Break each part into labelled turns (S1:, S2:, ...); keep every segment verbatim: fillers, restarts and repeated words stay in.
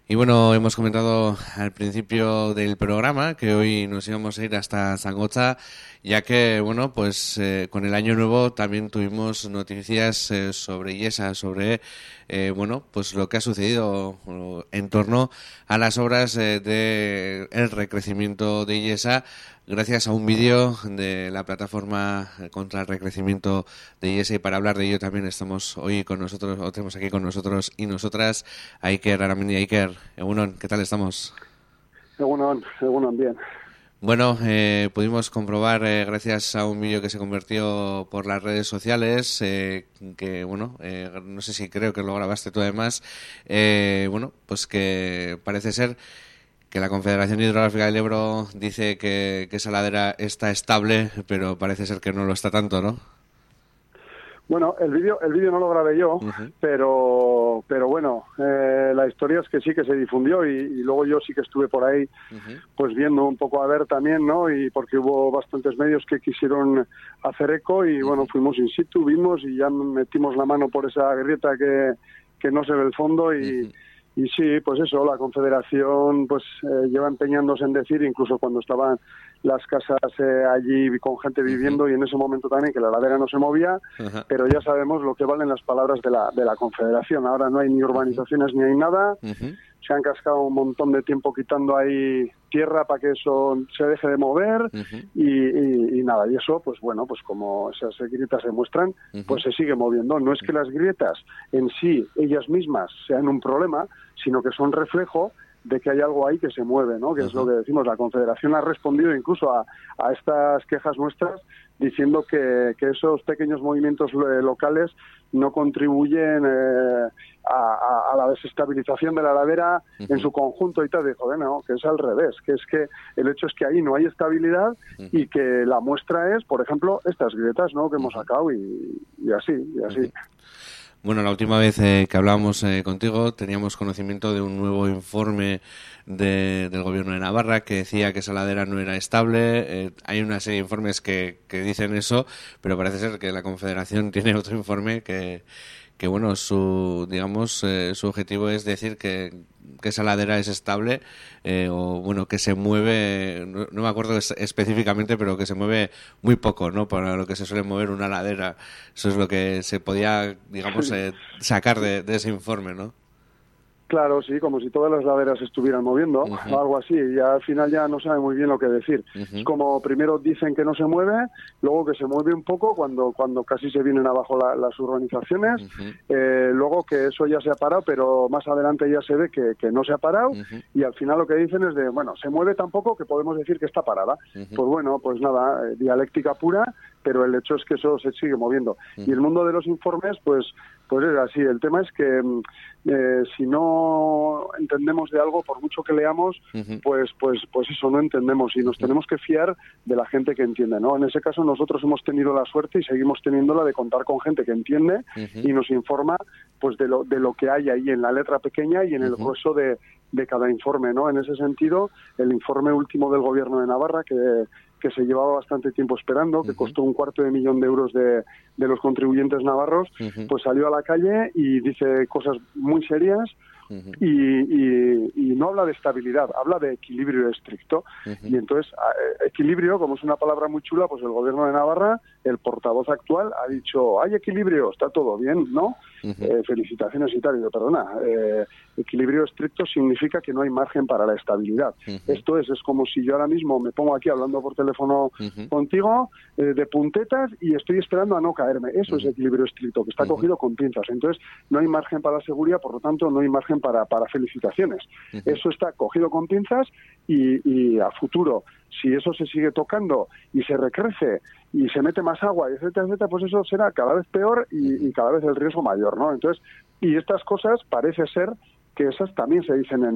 S1: Y bueno, hemos comentado al principio del programa que hoy nos íbamos a ir hasta Zangocha, ya que, bueno, pues eh, con el año nuevo también tuvimos noticias eh, sobre Illesa, sobre, eh, bueno, pues lo que ha sucedido en torno a las obras eh, de el recrecimiento de Illesa, gracias a un vídeo de la plataforma contra el recrecimiento de Illesa. Y para hablar de ello también estamos hoy con nosotros, o tenemos aquí con nosotros y nosotras a Iker Aramendi. Iker, Egunon, ¿qué tal estamos?
S2: Egunon, Egunon, bien.
S1: Bueno, eh, pudimos comprobar, eh, gracias a un vídeo que se convirtió por las redes sociales, eh, que, bueno, eh, no sé si creo que lo grabaste tú además, eh, bueno, pues que parece ser que la Confederación Hidrográfica del Ebro dice que, que esa ladera está estable, pero parece ser que no lo está tanto, ¿no?
S2: Bueno, el vídeo el vídeo no lo grabé yo, uh-huh. pero pero bueno, eh, la historia es que sí que se difundió y, y luego yo sí que estuve por ahí, uh-huh. pues viendo un poco a ver también, ¿no? Y porque hubo bastantes medios que quisieron hacer eco y uh-huh. bueno, fuimos in situ, vimos y ya metimos la mano por esa grieta que, que no se ve el fondo y... Uh-huh. Y sí, pues eso, la Confederación pues eh, lleva empeñándose en decir, incluso cuando estaban las casas eh, allí con gente viviendo uh-huh. y en ese momento también que la ladera no se movía, uh-huh. pero ya sabemos lo que valen las palabras de la de la Confederación. Ahora no hay ni urbanizaciones uh-huh. ni hay nada, uh-huh. se han cascado un montón de tiempo quitando ahí tierra para que eso se deje de mover uh-huh. y, y, y nada, y eso pues bueno, pues como esas grietas se muestran, uh-huh. pues se sigue moviendo. No es que las grietas en sí, ellas mismas, sean un problema, sino que son reflejo de que hay algo ahí que se mueve, ¿no? Que uh-huh. es lo que decimos. La Confederación ha respondido incluso a, a estas quejas nuestras diciendo que, que esos pequeños movimientos locales no contribuyen eh, a, a, a la desestabilización de la ladera uh-huh. en su conjunto y tal. De joder, no, que es al revés, que es que el hecho es que ahí no hay estabilidad uh-huh. y que la muestra es, por ejemplo, estas grietas, ¿no? Que hemos sacado y, y así, y así.
S1: Uh-huh. Bueno, la última vez eh, que hablábamos eh, contigo teníamos conocimiento de un nuevo informe de, del Gobierno de Navarra que decía que esa ladera no era estable. Eh, hay una serie de informes que, que dicen eso, pero parece ser que la Confederación tiene otro informe que, que bueno, su digamos eh, su objetivo es decir que, que esa ladera es estable eh, o bueno, que se mueve, no, no me acuerdo es, específicamente, pero que se mueve muy poco, ¿no? Para lo que se suele mover una ladera. Eso es lo que se podía, digamos, eh, sacar de, de ese informe, ¿no?
S2: Claro, sí, como si todas las laderas estuvieran moviendo, uh-huh. o algo así, y al final ya no sabe muy bien lo que decir. Uh-huh. Es como primero dicen que no se mueve, luego que se mueve un poco cuando cuando casi se vienen abajo la, las urbanizaciones, uh-huh. eh, luego que eso ya se ha parado, pero más adelante ya se ve que, que no se ha parado, uh-huh. y al final lo que dicen es de, bueno, se mueve tan poco que podemos decir que está parada. Uh-huh. Pues bueno, pues nada, eh, dialéctica pura, pero el hecho es que eso se sigue moviendo. Uh-huh. Y el mundo de los informes, pues pues es así. El tema es que eh, si no entendemos de algo, por mucho que leamos, uh-huh. pues pues pues eso, no entendemos y nos uh-huh. tenemos que fiar de la gente que entiende, ¿no? En ese caso nosotros hemos tenido la suerte y seguimos teniéndola de contar con gente que entiende uh-huh. y nos informa pues de lo de lo que hay ahí en la letra pequeña y en el uh-huh. grueso de, de cada informe, ¿no? En ese sentido, el informe último del Gobierno de Navarra, que que se llevaba bastante tiempo esperando, que uh-huh. costó un cuarto de millón de euros de, de los contribuyentes navarros, uh-huh. pues salió a la calle y dice cosas muy serias uh-huh. y, y, y no habla de estabilidad, habla de equilibrio estricto. Uh-huh. Y entonces, equilibrio, como es una palabra muy chula, pues el Gobierno de Navarra, el portavoz actual, ha dicho, hay equilibrio, está todo bien, ¿no? Uh-huh. Eh, felicitaciones y tal. Y yo, perdona, eh, equilibrio estricto significa que no hay margen para la estabilidad. Uh-huh. Esto es, es como si yo ahora mismo me pongo aquí hablando por teléfono uh-huh. contigo, eh, de puntetas, y estoy esperando a no caerme. Eso uh-huh. es equilibrio estricto, que está uh-huh. cogido con pinzas. Entonces, no hay margen para la seguridad, por lo tanto, no hay margen para, para felicitaciones. Uh-huh. Eso está cogido con pinzas y, y a futuro, si eso se sigue tocando y se recrece y se mete más agua, etcétera, etcétera, pues eso será cada vez peor y, y cada vez el riesgo mayor, ¿no? Entonces, y estas cosas parece ser que esas también se dicen en el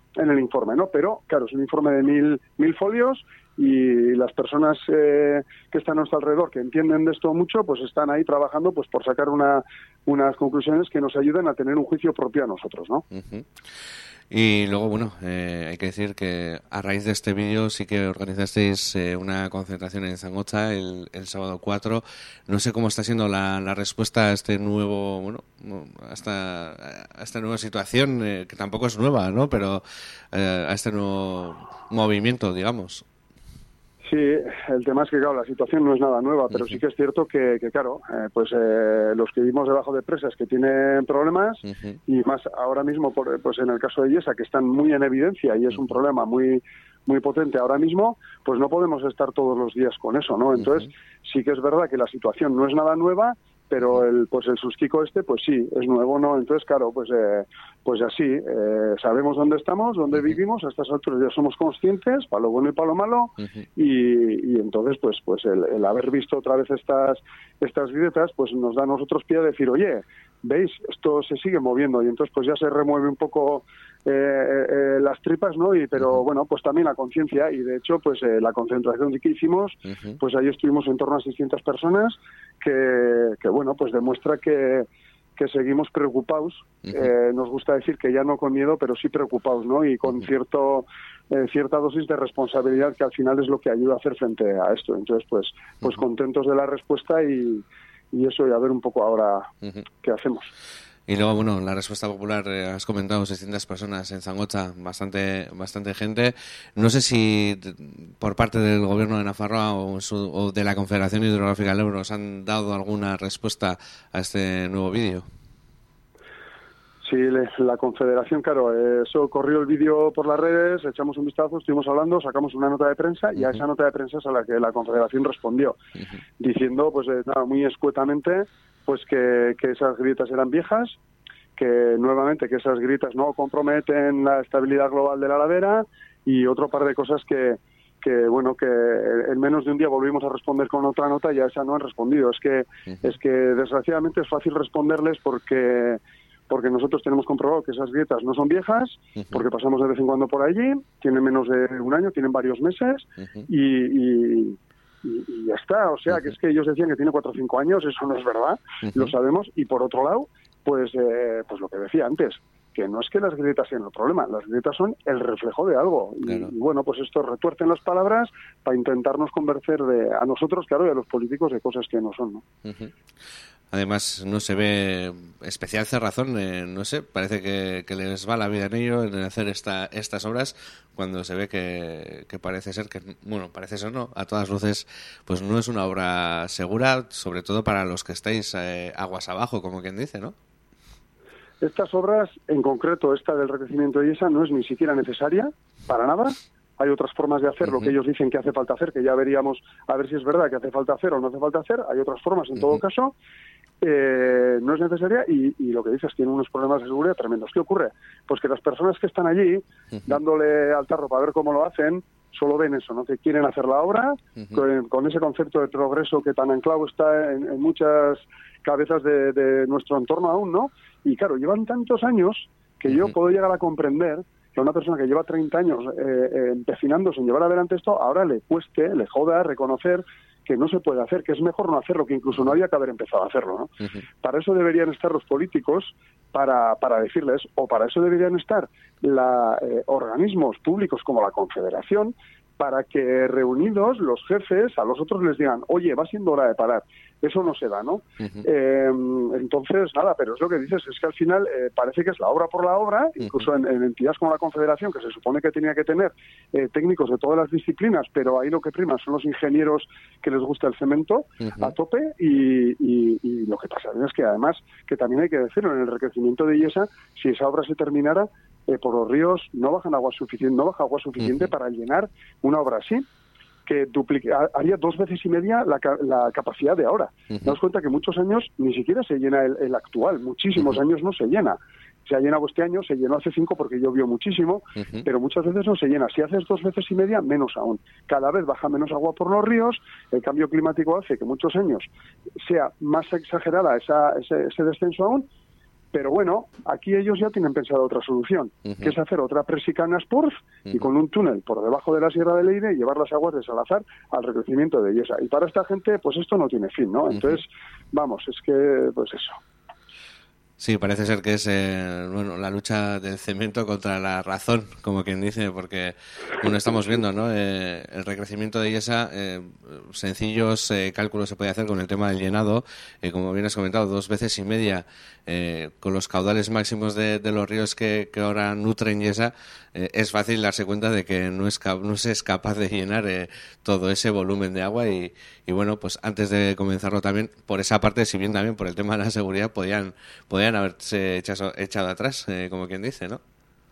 S2: en el informe, ¿no? Pero, claro, es un informe de mil, mil folios y las personas eh, que están a nuestro alrededor, que entienden de esto mucho, pues están ahí trabajando pues por sacar una, unas conclusiones que nos ayuden a tener un juicio propio a nosotros, ¿no?
S1: Uh-huh. Y luego, bueno, eh, hay que decir que a raíz de este vídeo sí que organizasteis eh, una concentración en Zangocha el, el sábado cuatro. No sé cómo está siendo la, la respuesta a este nuevo, bueno, a esta, a esta nueva situación, eh, que tampoco es nueva, ¿no? Pero eh, a este nuevo movimiento, digamos.
S2: Sí, el tema es que, claro, la situación no es nada nueva, pero uh-huh. sí que es cierto que, que claro, eh, pues eh, los que vivimos debajo de presas que tienen problemas, uh-huh. y más ahora mismo, por, pues en el caso de Illesa, que están muy en evidencia y es un problema muy muy potente ahora mismo, pues no podemos estar todos los días con eso, ¿no? Entonces, uh-huh. sí que es verdad que la situación no es nada nueva, pero el pues el susquico este pues sí es nuevo, ¿no? Entonces, claro, pues eh, pues así eh, sabemos dónde estamos, dónde uh-huh. vivimos, a estas alturas ya somos conscientes para lo bueno y para lo malo, uh-huh. y, y entonces pues pues el, el haber visto otra vez estas estas grietas pues nos da a nosotros pie a decir, oye, veis, esto se sigue moviendo, y entonces pues ya se remueve un poco eh, eh, las tripas, ¿no? Y pero uh-huh. bueno, pues también la conciencia, y de hecho pues eh, la concentración que hicimos, uh-huh. pues ahí estuvimos en torno a seiscientas personas, que, que bueno, pues demuestra que que seguimos preocupados, uh-huh. eh, nos gusta decir que ya no con miedo, pero sí preocupados, ¿no? Y con uh-huh. cierto eh, cierta dosis de responsabilidad, que al final es lo que ayuda a hacer frente a esto. Entonces, pues pues uh-huh. contentos de la respuesta y, y eso, y a ver un poco ahora uh-huh. qué hacemos.
S1: Y luego, bueno, la respuesta popular, eh, has comentado seiscientas personas en Zangocha, bastante bastante gente. No sé si por parte del Gobierno de Nafarroa o, su, o de la Confederación Hidrográfica del Ebro os han dado alguna respuesta a este nuevo vídeo.
S2: Sí, la Confederación, claro, eso corrió el vídeo por las redes, echamos un vistazo, estuvimos hablando, sacamos una nota de prensa, y a esa nota de prensa es a la que la Confederación respondió, uh-huh. diciendo, pues eh, nada, muy escuetamente, pues que, que esas grietas eran viejas, que nuevamente que esas grietas no comprometen la estabilidad global de la ladera, y otro par de cosas que, que bueno, que en menos de un día volvimos a responder con otra nota y a esa no han respondido. Es que, uh-huh. es que desgraciadamente es fácil responderles porque porque nosotros tenemos comprobado que esas grietas no son viejas, uh-huh. porque pasamos de vez en cuando por allí, tienen menos de un año, tienen varios meses, uh-huh. y, y, y, y ya está. O sea, uh-huh. que es que ellos decían que tiene cuatro o cinco años, eso no es verdad, uh-huh. lo sabemos. Y por otro lado, pues eh, pues lo que decía antes, que no es que las grietas sean el problema, las grietas son el reflejo de algo. Claro. Y, y bueno, pues esto retuercen las palabras para intentarnos convencer de, a nosotros, claro, y a los políticos, de cosas que no son, ¿no?
S1: Uh-huh. Además, no se ve especial cerrazón, eh, no sé, parece que, que les va la vida en ello, en hacer esta, estas obras, cuando se ve que, que parece ser que, bueno, parece ser no, a todas luces, pues no es una obra segura, sobre todo para los que estáis eh, aguas abajo, como quien dice, ¿no?
S2: Estas obras, en concreto esta del recrecimiento de Illesa, no es ni siquiera necesaria, para nada. Hay otras formas de hacer uh-huh. lo que ellos dicen que hace falta hacer, que ya veríamos a ver si es verdad que hace falta hacer o no hace falta hacer. Hay otras formas, en uh-huh. todo caso. Eh, no es necesaria y, y lo que dices, tiene unos problemas de seguridad tremendos. ¿Qué ocurre? Pues que las personas que están allí, uh-huh. dándole al tarro para ver cómo lo hacen, solo ven eso, ¿no? Que quieren hacer la obra, uh-huh. con, con ese concepto de progreso que tan anclado está en, en muchas cabezas de, de nuestro entorno aún, ¿no? Y claro, llevan tantos años que uh-huh. yo puedo llegar a comprender que a una persona que lleva treinta años eh, eh, empecinándose en llevar adelante esto, ahora le cueste, le joda reconocer que no se puede hacer, que es mejor no hacerlo, que incluso no había que haber empezado a hacerlo, ¿no? Uh-huh. Para eso deberían estar los políticos, para, para decirles, o para eso deberían estar la, eh, organismos públicos como la Confederación, para que reunidos los jefes a los otros les digan, oye, va siendo hora de parar. Eso no se da, ¿no? Uh-huh. Eh, entonces, nada, pero es lo que dices, es que al final eh, parece que es la obra por la obra, uh-huh. incluso en, en entidades como la Confederación, que se supone que tenía que tener eh, técnicos de todas las disciplinas, pero ahí lo que prima son los ingenieros que les gusta el cemento uh-huh. a tope, y, y, y lo que pasa es que además, que también hay que decirlo, en el recrecimiento de Illesa, si esa obra se terminara, eh, por los ríos no bajan agua suficiente, no baja agua suficiente uh-huh. para llenar una obra así, que duplica, haría dos veces y media la, la capacidad de ahora. Uh-huh. Daos cuenta que muchos años ni siquiera se llena el, el actual, muchísimos uh-huh. años no se llena. Se ha llenado este año, se llenó hace cinco porque llovió muchísimo, uh-huh. pero muchas veces no se llena. Si haces dos veces y media, menos aún. Cada vez baja menos agua por los ríos, el cambio climático hace que muchos años sea más exagerada esa, ese, ese descenso aún, Pero bueno, aquí ellos ya tienen pensado otra solución, uh-huh. que es hacer otra presa en Aspurz uh-huh. y con un túnel por debajo de la Sierra de Leire llevar las aguas de Salazar al recrecimiento de Illesa. Y para esta gente, pues esto no tiene fin, ¿no? Entonces, uh-huh. vamos, es que, pues eso.
S1: Sí, parece ser que es eh, bueno, la lucha del cemento contra la razón, como quien dice, porque bueno, estamos viendo, ¿no? Eh, el recrecimiento de Illesa, eh, sencillos eh, cálculos se puede hacer con el tema del llenado, eh, como bien has comentado, dos veces y media eh, con los caudales máximos de, de los ríos que, que ahora nutren Illesa, eh, es fácil darse cuenta de que no, es, no se es capaz de llenar eh, todo ese volumen de agua y, y bueno, pues antes de comenzarlo también, por esa parte, si bien también por el tema de la seguridad, podían, podían haberse echado, echado atrás, eh, como quien dice, ¿no?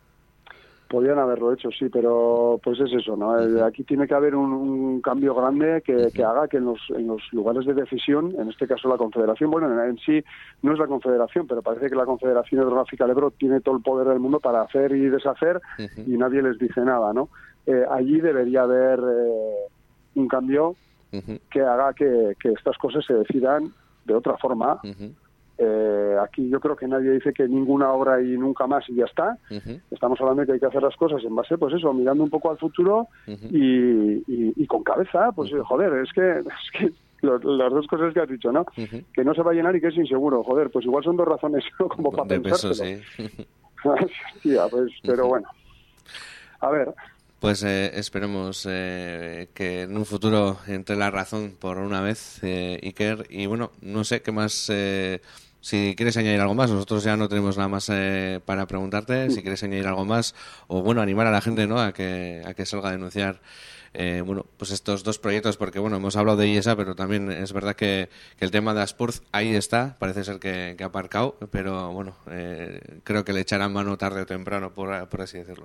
S2: Podían haberlo hecho, sí, pero pues es eso, ¿no? Uh-huh. Aquí tiene que haber un, un cambio grande que, uh-huh. que haga que en los, en los lugares de decisión, en este caso la Confederación, bueno, en, en sí no es la Confederación, pero parece que la Confederación Hidrográfica del Ebro tiene todo el poder del mundo para hacer y deshacer uh-huh. y nadie les dice nada, ¿no? Eh, allí debería haber eh, un cambio uh-huh. que haga que, que estas cosas se decidan de otra forma. Uh-huh. Eh, aquí yo creo que nadie dice que ninguna obra y nunca más y ya está. Uh-huh. Estamos hablando de que hay que hacer las cosas en base, pues eso, mirando un poco al futuro uh-huh. y, y, y con cabeza, pues uh-huh. joder, es que, es que lo, las dos cosas que has dicho, ¿no? Uh-huh. Que no se va a llenar y que es inseguro, joder, pues igual son dos razones, ¿no? Como para
S1: de
S2: pensárselo.
S1: Peso, sí.
S2: Hostia, pues, pero uh-huh. bueno, a ver.
S1: Pues eh, esperemos eh, que en un futuro entre la razón por una vez, eh, Iker, y bueno, no sé qué más... Eh, si quieres añadir algo más, nosotros ya no tenemos nada más eh, para preguntarte. Si quieres añadir algo más o bueno, animar a la gente, ¿no? A que a que salga a denunciar eh, bueno, pues estos dos proyectos, porque bueno, hemos hablado de Illesa, pero también es verdad que, que el tema de Aspurz ahí está, parece ser que, que ha aparcado, pero bueno, eh, creo que le echarán mano tarde o temprano, por, por así decirlo.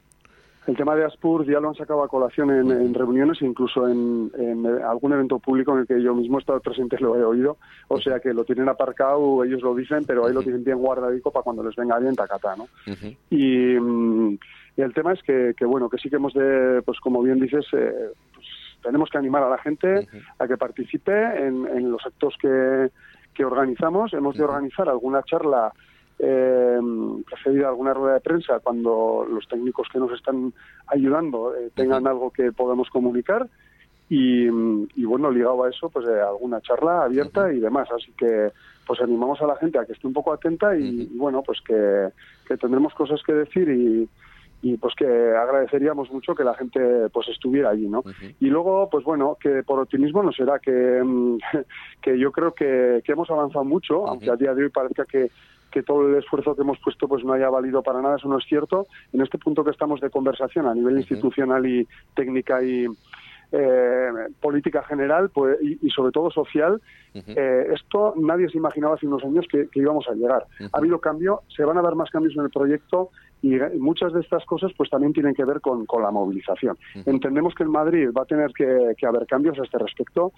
S2: El tema de Aspurz ya lo han sacado a colación en, en reuniones, incluso en, en algún evento público en el que yo mismo he estado presente, lo he oído. O sea que lo tienen aparcado, ellos lo dicen, pero ahí uh-huh. lo tienen bien guardadico para cuando les venga bien tacatá, ¿no? Uh-huh. Y, y el tema es que, que, bueno, que sí que hemos de, pues como bien dices, eh, pues, tenemos que animar a la gente uh-huh. a que participe en, en los actos que, que organizamos. Hemos de organizar alguna charla Eh, precedida alguna rueda de prensa cuando los técnicos que nos están ayudando eh, tengan algo que podamos comunicar y, y bueno, ligado a eso, pues eh, alguna charla abierta uh-huh. y demás, así que pues animamos a la gente a que esté un poco atenta y, uh-huh. y bueno, pues que, que tendremos cosas que decir y, y pues que agradeceríamos mucho que la gente pues estuviera allí, ¿no? Uh-huh. Y luego, pues bueno, que por optimismo no será que, que yo creo que, que hemos avanzado mucho, uh-huh. aunque a día de hoy parezca que que todo el esfuerzo que hemos puesto pues no haya valido para nada, eso no es cierto. En este punto que estamos de conversación a nivel uh-huh. institucional y técnica y eh, política general pues y, y sobre todo social, uh-huh. eh, esto nadie se imaginaba hace unos años que, que íbamos a llegar. Uh-huh. Ha habido cambio, se van a dar más cambios en el proyecto y muchas de estas cosas pues también tienen que ver con, con la movilización. Uh-huh. Entendemos que en Madrid va a tener que, que haber cambios a este respecto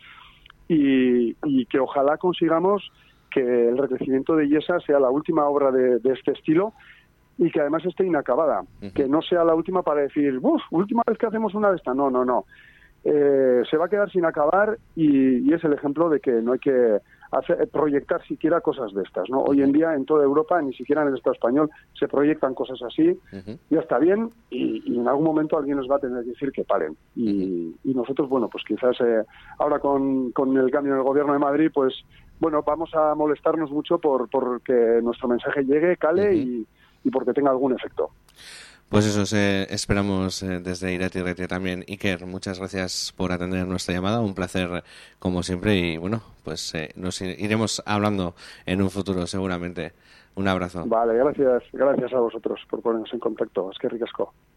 S2: y, y que ojalá consigamos que el recrecimiento de Illesa sea la última obra de, de este estilo y que además esté inacabada, uh-huh. que no sea la última para decir, uff, última vez que hacemos una de estas, no, no, no. Eh, se va a quedar sin acabar y, y es el ejemplo de que no hay que hacer, proyectar siquiera cosas de estas, ¿no? Uh-huh. Hoy en día en toda Europa, ni siquiera en el Estado español, se proyectan cosas así, uh-huh. ya está bien y, y en algún momento alguien nos va a tener que decir que paren. Y, uh-huh. y nosotros, bueno, pues quizás eh, ahora con, con el cambio en el Gobierno de Madrid, pues bueno, vamos a molestarnos mucho por, por que nuestro mensaje llegue, cale uh-huh. y, y porque tenga algún efecto.
S1: Pues eso eh, esperamos eh, desde Irati Ratia también. Iker, muchas gracias por atender nuestra llamada, un placer como siempre y bueno, pues eh, nos iremos hablando en un futuro seguramente. Un abrazo.
S2: Vale, gracias, gracias a vosotros por ponernos en contacto. Es que ricasco.